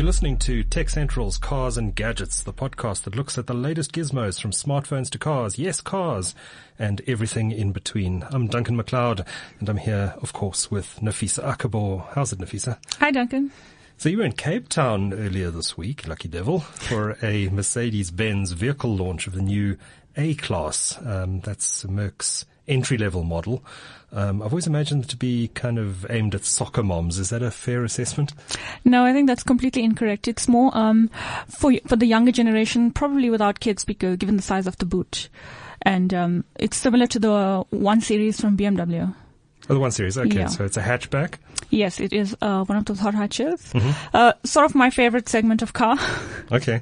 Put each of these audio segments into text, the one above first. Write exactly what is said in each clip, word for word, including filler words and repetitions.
listening to Tech Central's Cars and Gadgets, the podcast that looks at the latest gizmos from smartphones to cars, yes, cars, and everything in between. I'm Duncan McLeod, and I'm here, of course, with Nafisa Akabo. How's it, Nafisa? Hi, Duncan. So you were in Cape Town earlier this week, lucky devil, for a Mercedes-Benz vehicle launch of the new A-Class. Um, that's Merck's entry-level model. Um, I've always imagined it to be kind of aimed at soccer moms. Is that a fair assessment? No, I think that's completely incorrect. It's more um, for for the younger generation, probably without kids, because given the size of the boot, and um, it's similar to the one series from B M W. Oh, the one series. Okay, yeah. So it's a hatchback. Yes, it is uh, one of those hot hatches. Mm-hmm. Uh, sort of my favorite segment of car. Okay.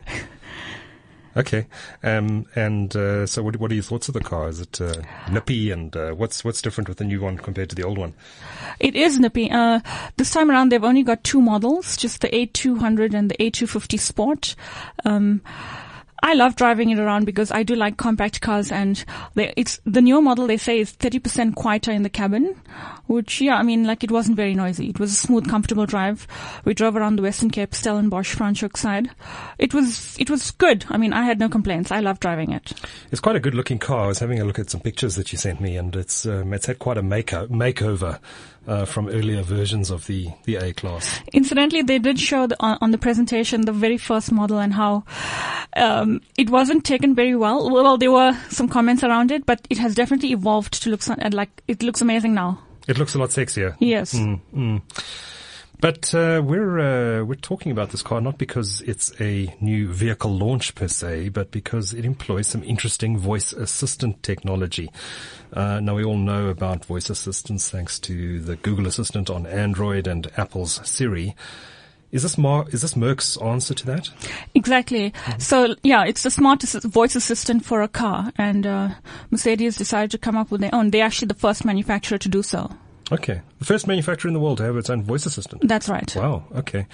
Okay. Um, and, uh, so what, what are your thoughts of the car? Is it, uh, nippy, and, uh, what's, what's different with the new one compared to the old one? It is nippy. Uh, this time around they've only got two models, just the A two hundred and the A two fifty Sport. Um, I love driving it around because I do like compact cars, and they, it's the newer model they say is thirty percent quieter in the cabin, which, yeah, I mean, like, it wasn't very noisy. It was a smooth, comfortable drive. We drove around the Western Cape, Stellenbosch, Franschhoek side. It was, it was good. I mean, I had no complaints. I love driving it. It's quite a good looking car. I was having a look at some pictures that you sent me, and it's, um, it's had quite a make makeover. Uh, from earlier versions of the, the A-Class. Incidentally, they did show the, on, on the presentation the very first model and how um, it wasn't taken very well. Well, there were some comments around it, but it has definitely evolved to look so, like it looks amazing now. It looks a lot sexier. Yes. Mm, mm. But uh, we're uh, we're talking about this car not because it's a new vehicle launch per se, but because it employs some interesting voice assistant technology. Uh, now, we all know about voice assistants thanks to the Google Assistant on Android and Apple's Siri. Is this Mar- is this Merck's answer to that? Exactly. Mm-hmm. So, yeah, it's the smartest voice assistant for a car, and uh, Mercedes decided to come up with their own. They're actually the first manufacturer to do so. Okay. The first manufacturer in the world to have its own voice assistant. That's right. Wow. Okay.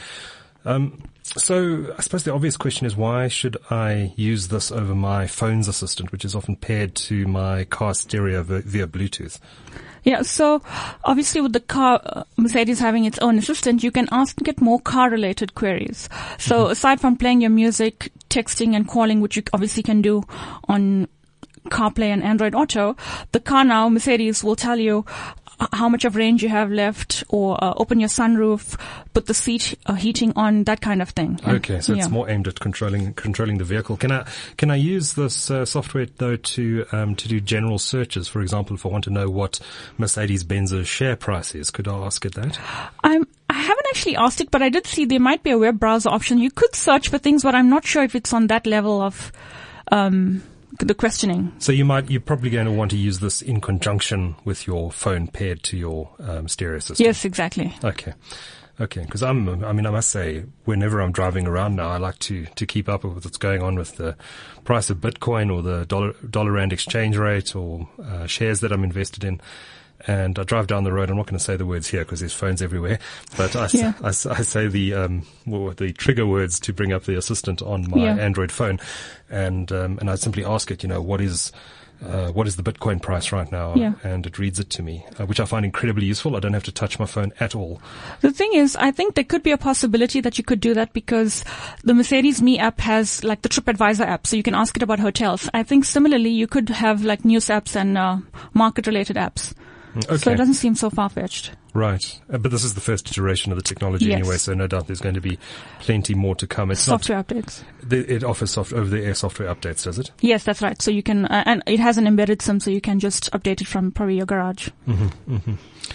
Um, so I suppose the obvious question is, why should I use this over my phone's assistant, which is often paired to my car stereo via Bluetooth? Yeah, so obviously with the car, uh, Mercedes having its own assistant, you can ask and get more car-related queries. So mm-hmm. aside from playing your music, texting and calling, which you obviously can do on CarPlay and Android Auto, the car now, Mercedes, will tell you how much of range you have left, or uh, open your sunroof, put the seat uh, heating on, that kind of thing. Okay, so yeah. it's more aimed at controlling controlling the vehicle. Can I can I use this uh, software though to um, to do general searches? For example, if I want to know what Mercedes-Benz's share price is, could I ask it that? I'm. I haven't actually asked it, but I did see there might be a web browser option. You could search for things, but I'm not sure if it's on that level of um the questioning. So you might, you're probably going to want to use this in conjunction with your phone paired to your um, stereo system. Yes, exactly. Okay. Okay. Because I'm, I mean, I must say, whenever I'm driving around now, I like to, to keep up with what's going on with the price of Bitcoin or the dollar, dollar rand exchange rate, or uh, shares that I'm invested in. And I drive down the road. I'm not going to say the words here because there's phones everywhere, but I, yeah. I, I say the um, well, the trigger words to bring up the assistant on my yeah. Android phone, and um, and I simply ask it, you know, what is uh, what is the Bitcoin price right now, yeah. and it reads it to me, uh, which I find incredibly useful. I don't have to touch my phone at all. The thing is, I think there could be a possibility that you could do that because the Mercedes Me app has like the TripAdvisor app, so you can ask it about hotels. I think similarly, you could have like news apps and uh, market-related apps. Okay. So it doesn't seem so far-fetched. Right. Uh, but this is the first iteration of the technology yes. anyway, so no doubt there's going to be plenty more to come. It's software not, updates. The, it offers soft, over-the-air software updates, does it? Yes, that's right. So you can, uh, and it has an embedded SIM, so you can just update it from probably your garage. Mm-hmm, mm-hmm.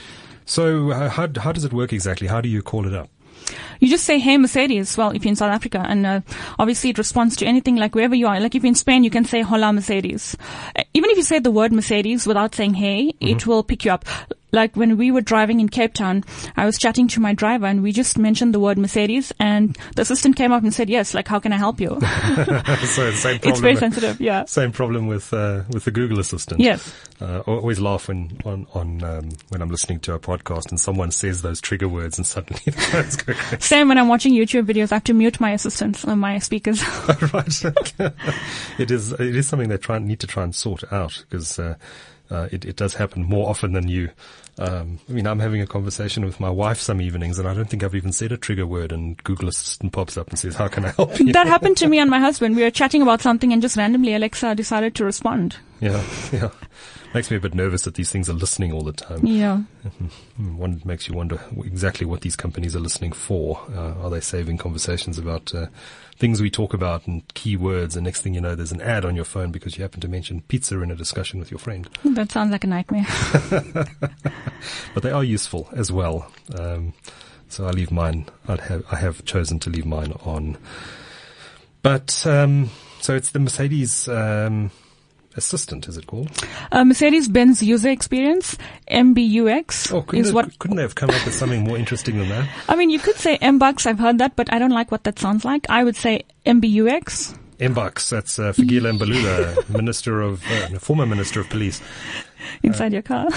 So uh, how, how does it work exactly? How do you call it up? You just say, hey, Mercedes, well, if you're in South Africa, and uh, obviously it responds to anything like wherever you are. Like if you're in Spain, you can say, hola, Mercedes. Uh, even if you say the word Mercedes without saying hey, mm-hmm. it will pick you up. Like when we were driving in Cape Town, I was chatting to my driver and we just mentioned the word Mercedes and the assistant came up and said, yes, like how can I help you? So same problem. It's very sensitive, yeah. Same problem with, uh, with the Google Assistant. Yes. Uh, I always laugh when, on, on, um, when I'm listening to a podcast and someone says those trigger words and suddenly the phones go crazy. Same when I'm watching YouTube videos, I have to mute my assistants on my speakers. Right. It is, it is something they try, need to try and sort out because, uh, uh, it, it does happen more often than you. Um, I mean, I'm having a conversation with my wife some evenings, and I don't think I've even said a trigger word, and Google Assistant pops up and says, "How can I help you?" That happened to me and my husband. We were chatting about something, and just randomly Alexa decided to respond. Yeah, yeah. Makes me a bit nervous that these things are listening all the time. Yeah. One makes you wonder exactly what these companies are listening for. Uh, are they saving conversations about uh, things we talk about and keywords, and next thing you know, there's an ad on your phone because you happen to mention pizza in a discussion with your friend. That sounds like a nightmare. But they are useful as well. Um, so I leave mine. I'd have, I have chosen to leave mine on. But um, so it's the Mercedes um, Assistant, is it called? Uh, Mercedes-Benz User Experience, M B U X. Oh, couldn't, is it, what, couldn't they have come up with something more interesting than that? I mean, you could say M BUX. I've heard that, but I don't like what that sounds like. I would say M B U X. M BUX, that's uh, Fikile Mbalula, Minister of, uh, no, former Minister of Police. Inside uh, your car.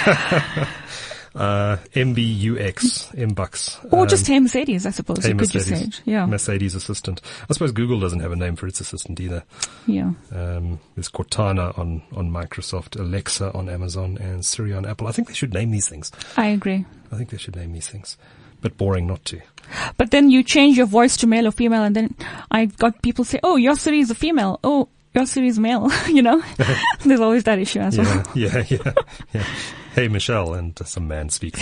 uh, M B U X, M BUX. Or um, just Hey Mercedes, I suppose. Hey you could Mercedes, just say it. Yeah. Mercedes Assistant. I suppose Google doesn't have a name for its assistant either. Yeah. Um, there's Cortana on, on Microsoft, Alexa on Amazon, and Siri on Apple. I think they should name these things. I agree. I think they should name these things. But boring not to. But then you change your voice to male or female, and then I've got people say, "Oh, your Siri is a female. Oh, your Siri is male." You know, there's always that issue as yeah, well. Yeah, yeah, yeah. Hey, Michelle, and uh, some man speaks.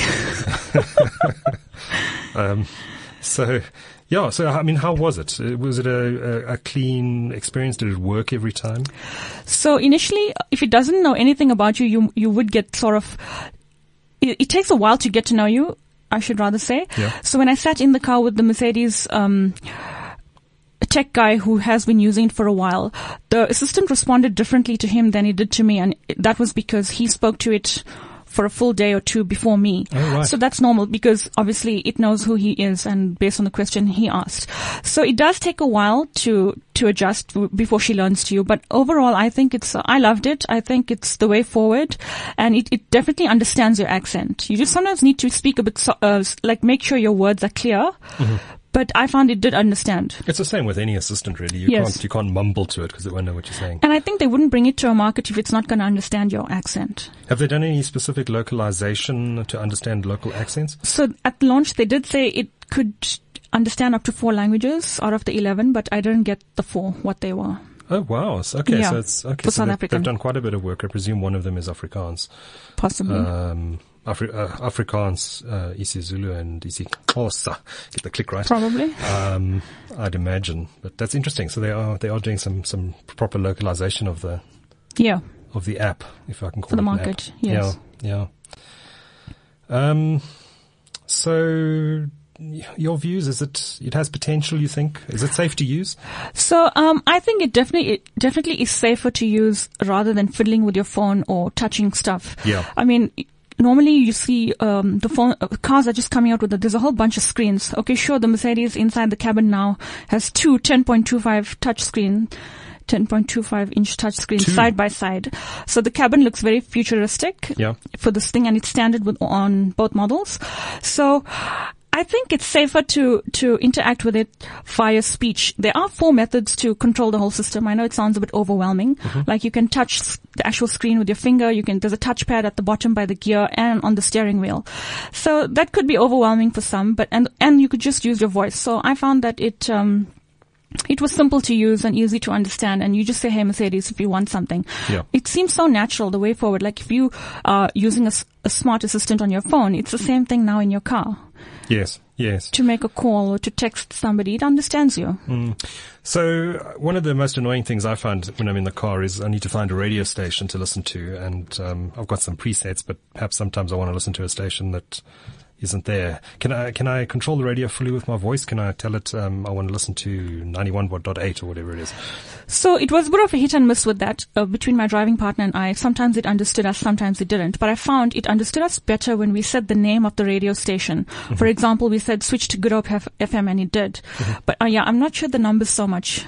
um, so, yeah. So, I mean, how was it? Was it a, a, a clean experience? Did it work every time? So initially, if it doesn't know anything about you, you you would get sort of. It, it takes a while to get to know you, I should rather say. Yeah. So when I sat in the car with the Mercedes um, tech guy who has been using it for a while, the assistant responded differently to him than it did to me, and that was because he spoke to it for a full day or two before me. Oh, right. So that's normal because obviously it knows who he is and based on the question he asked. So it does take a while to to adjust w- before she learns to you. But overall, I think it's, uh, I loved it. I think it's the way forward, and it, it definitely understands your accent. You just sometimes need to speak a bit, so, uh, like make sure your words are clear. Mm-hmm. But I found it did understand. It's the same with any assistant, really. You Yes. can't you can't mumble to it because it won't know what you're saying. And I think they wouldn't bring it to a market if it's not going to understand your accent. Have they done any specific localization to understand local accents? So at launch, they did say it could understand up to four languages out of the eleven, but I didn't get the four, what they were. Oh, wow. So, okay, Yeah, so it's okay. for so South they've, African. they've done quite a bit of work. I presume one of them is Afrikaans. Possibly. Um, Afri- uh, Afrikaans, uh, isiZulu and isiXhosa. Get the click right. Probably. Um, I'd imagine, but that's interesting. So they are they are doing some some proper localization of the Yeah. of the app, if I can call For it the an market, app. yes. Yeah, yeah. Um, so y- your views, is it, it has potential, you think? Is it safe to use? So, um, I think it definitely, it definitely is safer to use rather than fiddling with your phone or touching stuff. Yeah. I mean, normally you see, um, the phone, uh, cars are just coming out with a, there's a whole bunch of screens. Okay, sure, the Mercedes inside the cabin now has two ten point two five touch screen. ten point two five inch touch screens Two. side by side. So the cabin looks very futuristic Yeah. for this thing, and it's standard with on both models. So I think it's safer to, to interact with it via speech. There are four methods to control the whole system. I know it sounds a bit overwhelming. Mm-hmm. Like you can touch s- the actual screen with your finger. You can, there's a touchpad at the bottom by the gear and on the steering wheel. So that could be overwhelming for some, but, and, and you could just use your voice. So I found that it, um, it was simple to use and easy to understand, and you just say, "Hey, Mercedes," if you want something. Yeah. It seems so natural the way forward. Like if you are using a, s- a smart assistant on your phone, it's the same thing now in your car. Yes, yes. To make a call or to text somebody, it understands you. Mm. So uh, one of the most annoying things I find when I'm in the car is I need to find a radio station to listen to, and um, I've got some presets, but perhaps sometimes I want to listen to a station that isn't there. Can I can I control the radio fully with my voice? Can I tell it um, I want to listen to ninety-one point eight or whatever it is? So it was a bit of a hit and miss with that uh, between my driving partner and I. Sometimes it understood us, sometimes it didn't. But I found it understood us better when we said the name of the radio station. Mm-hmm. For example, we said switch to Good Hope F M, and it did. Mm-hmm. But uh, yeah, I'm not sure the numbers so much.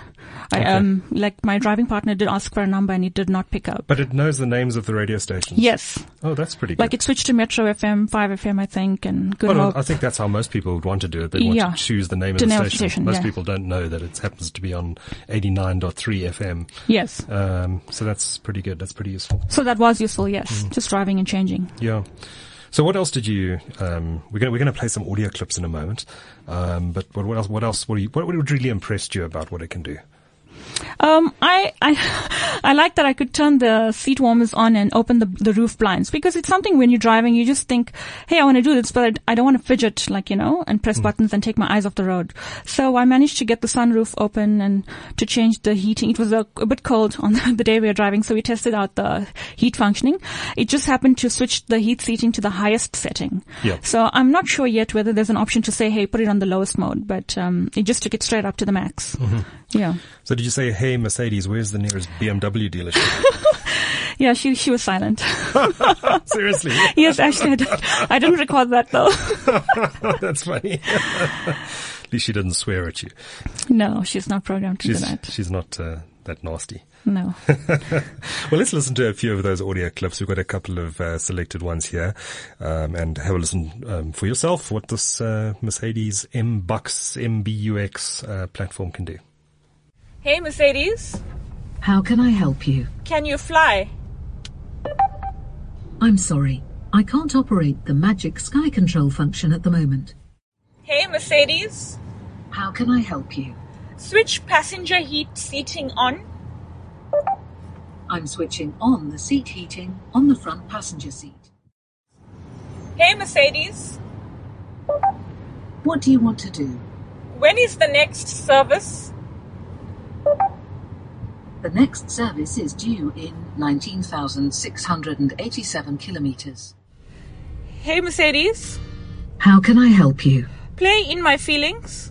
I, Okay. um, like my driving partner did ask for a number and it did not pick up. But it knows the names of the radio stations. Yes. Oh, that's pretty good. Like it switched to Metro F M, five F M, I think, and Good Well, no, Hope. I think that's how most people would want to do it. They want Yeah. to choose the name of The the name of the station. station, Most yeah. people don't know that it happens to be on eighty-nine point three F M. Yes. Um, so that's pretty good. That's pretty useful. So that was useful, yes. Mm. Just driving and changing. Yeah. So what else did you? Um, we're going we're going to play some audio clips in a moment. Um, but what, what else? What else? What, are you, what what really impressed you about what it can do? Um, I, I, I like that I could turn the seat warmers on and open the, the roof blinds, because it's something when you're driving, you just think, hey, I want to do this, but I, I don't want to fidget, like, you know, and press mm. buttons and take my eyes off the road. So I managed to get the sunroof open and to change the heating. It was a, a bit cold on the, the day we were driving, so we tested out the heat functioning. It just happened to switch the heat seating to the highest setting. Yeah. So I'm not sure yet whether there's an option to say, hey, put it on the lowest mode, but, um, it just took it straight up to the max. Mm-hmm. Yeah. So did you say, hey, Mercedes, where's the nearest B M W dealership? Yeah, she she was silent. Seriously? Yes, actually, I didn't, I didn't record that though. That's funny. At least she didn't swear at you. No, she's not programmed to she's, do that. She's not uh, that nasty. No. Well, let's listen to a few of those audio clips. We've got a couple of uh, selected ones here, um, and have a listen um, for yourself what this uh, Mercedes M-Bux, M B U X uh, platform can do. Hey, Mercedes. How can I help you? Can you fly? I'm sorry, I can't operate the magic sky control function at the moment. Hey, Mercedes. How can I help you? Switch passenger heat seating on. I'm switching on the seat heating on the front passenger seat. Hey, Mercedes. What do you want to do? When is the next service? The next service is due in nineteen thousand six hundred eighty-seven kilometers. Hey, Mercedes. How can I help you? Play In My Feelings.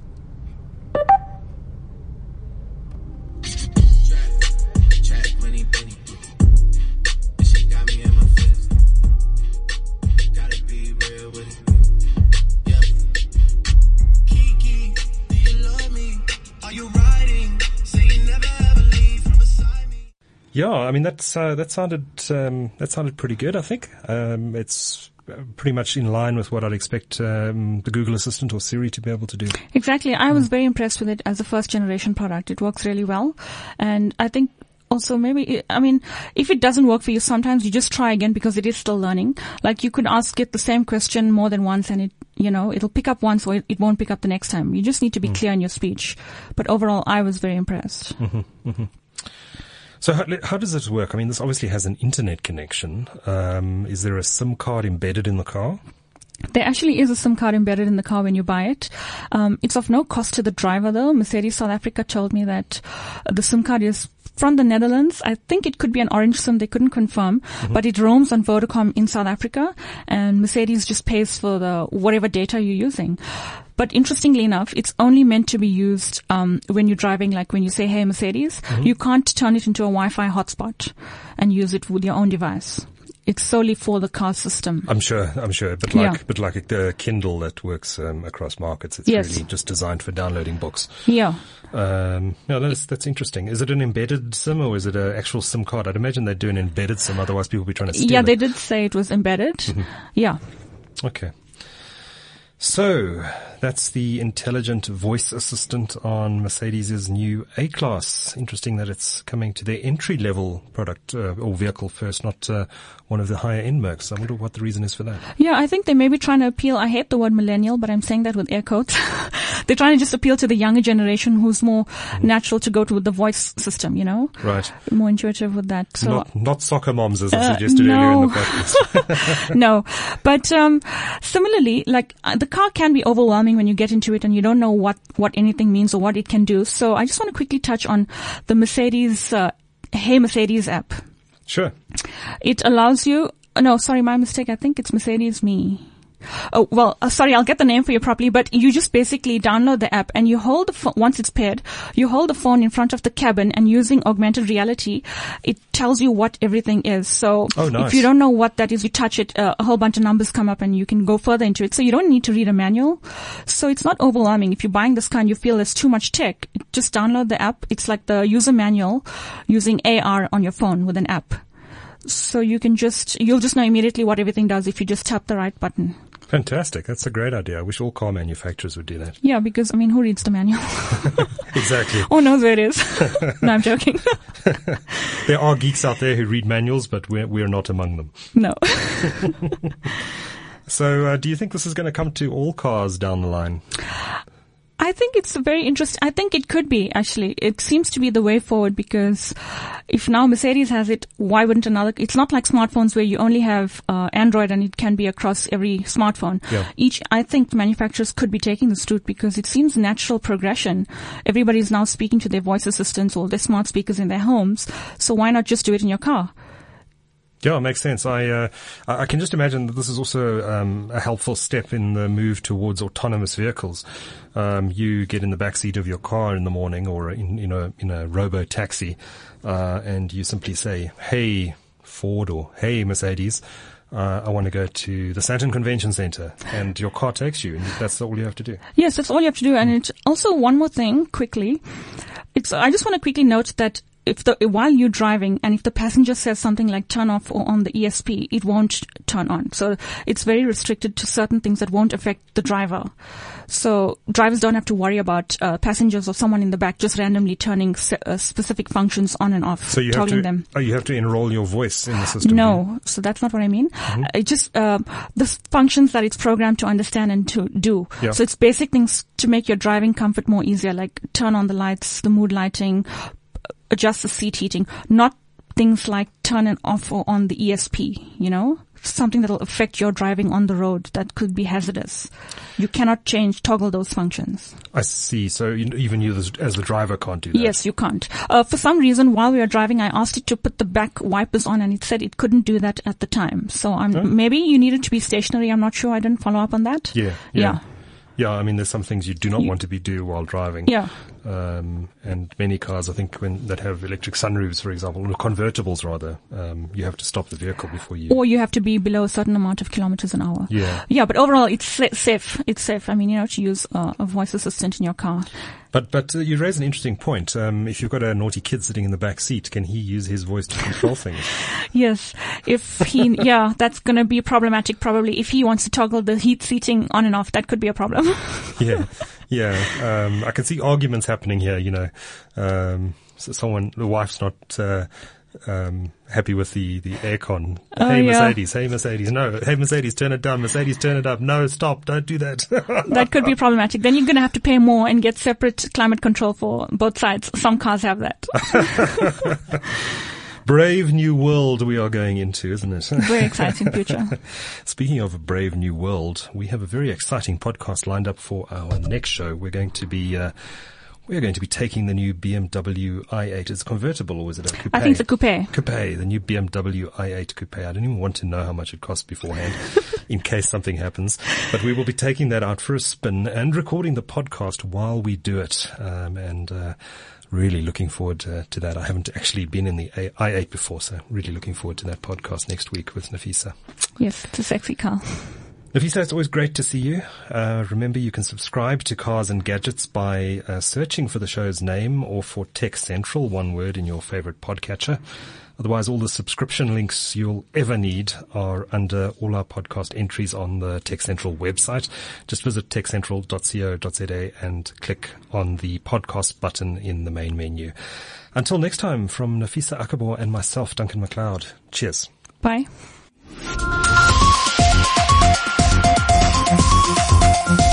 Yeah, I mean that's uh, that sounded um, that sounded pretty good. I think um, it's pretty much in line with what I'd expect um, the Google Assistant or Siri to be able to do. Exactly, I was very impressed with it as a first generation product. It works really well, and I think also maybe I mean if it doesn't work for you, sometimes you just try again because it is still learning. Like you could ask it the same question more than once, and it you know it'll pick up once or it won't pick up the next time. You just need to be mm. clear in your speech. But overall, I was very impressed. Mm-hmm, mm-hmm. So how, how does it work? I mean, this obviously has an internet connection. Um, is there a SIM card embedded in the car? There actually is a SIM card embedded in the car when you buy it. Um, it's of no cost to the driver though. Mercedes South Africa told me that the SIM card is from the Netherlands. I think it could be an Orange SIM. They couldn't confirm, mm-hmm. but it roams on Vodacom in South Africa, and Mercedes just pays for the whatever data you're using. But interestingly enough, it's only meant to be used um, when you're driving, like when you say, hey, Mercedes, mm-hmm. you can't turn it into a Wi-Fi hotspot and use it with your own device. It's solely for the car system. I'm sure, I'm sure. But like, yeah. but like the Kindle that works um, across markets, it's yes. really just designed for downloading books. Yeah. Um, no, that's, that's interesting. Is it an embedded SIM or is it an actual SIM card? I'd imagine they'd do an embedded SIM, otherwise people would be trying to steal Yeah, it. they did say it was embedded. Mm-hmm. Yeah. Okay. So that's the intelligent voice assistant on Mercedes' new A-Class. Interesting that it's coming to their entry-level product uh, or vehicle first, not uh, one of the higher-end Mercs. I wonder what the reason is for that. Yeah, I think they may be trying to appeal. I hate the word millennial, but I'm saying that with air quotes. They're trying to just appeal to the younger generation who's more mm-hmm. natural to go to the voice system, you know? Right. More intuitive with that. So Not, not soccer moms, as I uh, suggested no. earlier in the podcast. No. But um similarly, like uh, the car can be overwhelming when you get into it and you don't know what, what anything means or what it can do. So I just want to quickly touch on the Mercedes, uh, Hey Mercedes app. Sure. It allows you, no, sorry, my mistake. I think it's Mercedes Me. Oh, well, uh, sorry, I'll get the name for you properly, but you just basically download the app and you hold the phone, once it's paired, you hold the phone in front of the cabin, and using augmented reality, it tells you what everything is. So oh, nice. If you don't know what that is, you touch it, uh, a whole bunch of numbers come up and you can go further into it. So you don't need to read a manual. So it's not overwhelming. If you're buying this car and you feel there's too much tech, just download the app. It's like the user manual using A R on your phone with an app. So you can just, you'll just know immediately what everything does if you just tap the right button. Fantastic. That's a great idea. I wish all car manufacturers would do that. Yeah, because, I mean, who reads the manual? Exactly. Or knows where it is. No, I'm joking. There are geeks out there who read manuals, but we're, we're not among them. No. So uh, do you think this is going to come to all cars down the line? I think it's a very interesting, I think it could be, actually. It seems to be the way forward, because if now Mercedes has it, why wouldn't another, it's not like smartphones where you only have uh, Android and it can be across every smartphone. Yeah. Each, I think the manufacturers could be taking this route because it seems natural progression. Everybody's now speaking to their voice assistants or their smart speakers in their homes. So why not just do it in your car? Yeah, it makes sense. I uh, I can just imagine that this is also um, a helpful step in the move towards autonomous vehicles. Um, you get in the backseat of your car in the morning, or in, in a in a robo taxi, uh, and you simply say, "Hey, Ford," or "Hey, Mercedes, uh, I want to go to the Sandton Convention Center," and your car takes you, and that's all you have to do. Yes, that's all you have to do. And it's also one more thing, quickly. It's I just want to quickly note that if the, while you're driving and if the passenger says something like turn off or on the E S P, it won't turn on. So it's very restricted to certain things that won't affect the driver. So drivers don't have to worry about uh, passengers or someone in the back just randomly turning se- uh, specific functions on and off, so you have to, them. Oh, you have to enroll your voice in the system? No, so that's not what I mean. Mm-hmm. Uh, it just uh, the functions that it's programmed to understand and to do. Yeah. So it's basic things to make your driving comfort more easier, like turn on the lights, the mood lighting, adjust the seat heating, not things like turn it off or on the E S P, you know, something that will affect your driving on the road that could be hazardous. You cannot change, toggle those functions. I see. So you, even you as, as the driver can't do that? Yes, you can't. Uh, for some reason, while we were driving, I asked it to put the back wipers on and it said it couldn't do that at the time. So I'm, huh? maybe you needed to be stationary. I'm not sure. I didn't follow up on that. Yeah. Yeah. Yeah. Yeah, I mean, there's some things you do not want to be do while driving. Yeah. Um, and many cars, I think, when that have electric sunroofs, for example, or convertibles rather, um, you have to stop the vehicle before you. Or you have to be below a certain amount of kilometers an hour. Yeah. Yeah, but overall, it's sa- safe. It's safe. I mean, you know, to use uh, a voice assistant in your car. But but uh, you raise an interesting point. Um, if you've got a naughty kid sitting in the back seat, can he use his voice to control things? Yes. If he, yeah, that's going to be problematic probably. If he wants to toggle the heat seating on and off, that could be a problem. Yeah. Yeah. Um, I can see arguments happening here, you know. Um, so someone, the wife's not, uh, um, happy with the, the aircon. Oh, hey, yeah. Mercedes. Hey, Mercedes. No. Hey, Mercedes, turn it down. Mercedes, turn it up. No, stop. Don't do that. That could be problematic. Then you're going to have to pay more and get separate climate control for both sides. Some cars have that. Brave new world we are going into, isn't it? Very exciting future. Speaking of a brave new world, we have a very exciting podcast lined up for our next show. We're going to be, uh, we're going to be taking the new B M W i eight. Is it convertible or is it a coupe? I think it's a coupe. Coupe, the new B M W i eight coupe. I don't even want to know how much it costs beforehand in case something happens. But we will be taking that out for a spin and recording the podcast while we do it. Um, and, uh, really looking forward uh, to that. I haven't actually been in the i eight before, so really looking forward to that podcast next week with Nafisa. Yes, it's a sexy car. Nafisa, it's always great to see you. Uh, remember, you can subscribe to Cars and Gadgets by uh, searching for the show's name or for Tech Central, one word, in your favorite podcatcher. Otherwise, all the subscription links you'll ever need are under all our podcast entries on the Tech Central website. Just visit tech central dot co dot za and click on the podcast button in the main menu. Until next time, from Nafisa Akabor and myself, Duncan McLeod. Cheers. Bye.